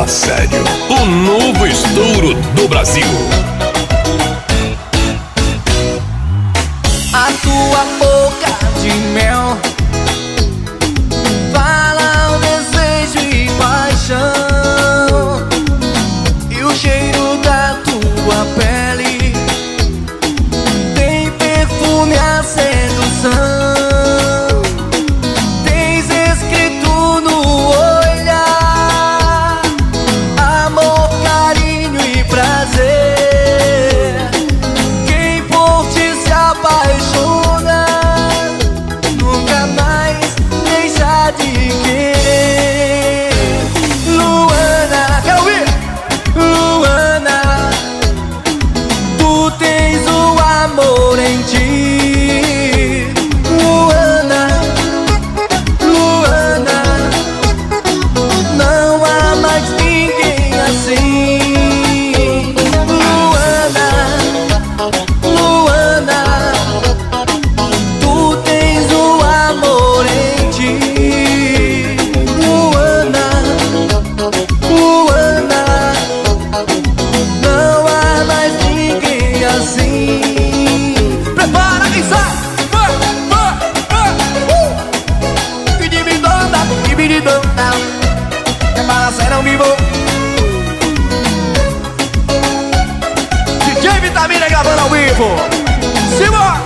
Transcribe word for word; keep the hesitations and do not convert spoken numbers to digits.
Fala Sério, o novo estouro do Brasil. A tua boca de mel fala o desejo e paixão, e o cheiro da tua pele tem perfume a sedução. Tens escrito no olhar amor, carinho e prazer. Quem por ti se apaixona nunca mais deixa de querer. Luana, quero ouvir! Luana, tu tens o amor em ti. Luana, Luana, não há mais ninguém assim. Luana, Luana, tu tens o amor em ti. Luana, Luana, não há mais ninguém assim. Prepara quem sabe! É para ser ao vivo. D J Vitamina gravando ao vivo. Simbora!